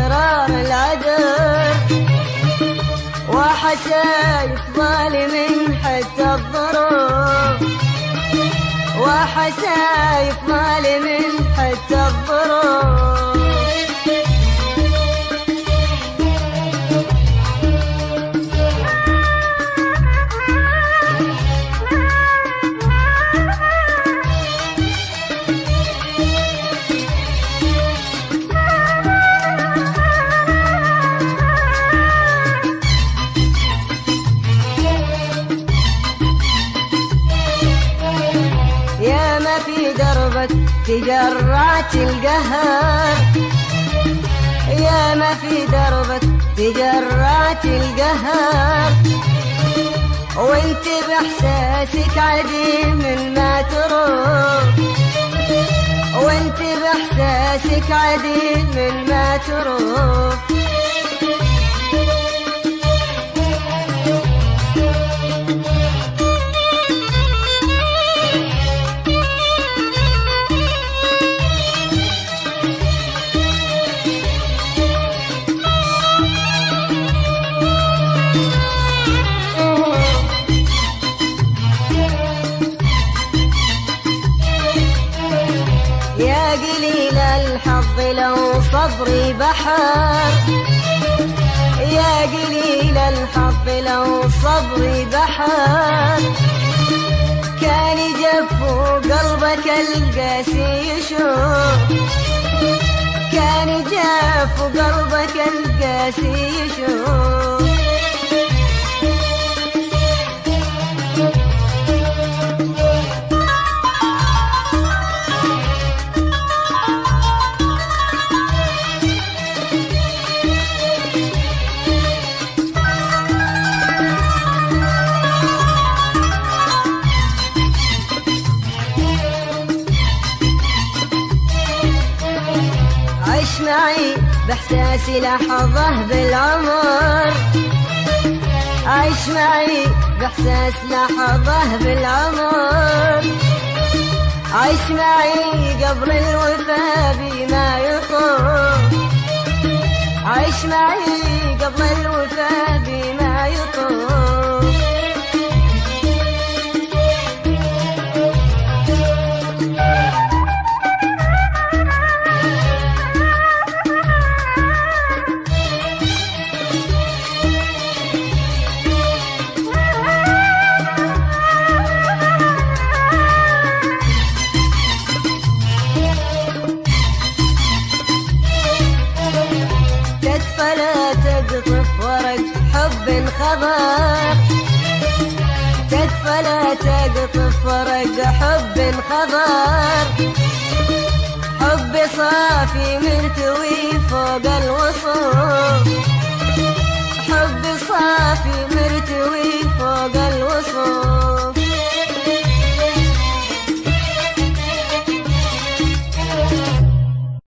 أسرار العذر، وحشايف ظالم حتى الظروف، وحشايف ظالم حتى الظروف. في دربك تجرعت القهر، يا ما في دربك تجرعت القهر، وانت باحساسك عديم ما تروح، وانت باحساسك عديم ما تروح. يا قليل الحظ لو صبري بحر، يا قليل الحظ لو صبري بحر، كان يجف قلبك القاسي يشوف، كان يجف قلبك القاسي يشوف. عيش معي باحساسي لحظة بالعمر، عيش معي باحساس لحظة بالعمر، عيش معي قبر الوفا بما يطول، عيش معي قبر الوفا بما يطول. فلا تقطف ورق حب خضر، فلا تقطف ورق حب خضر، حب صافي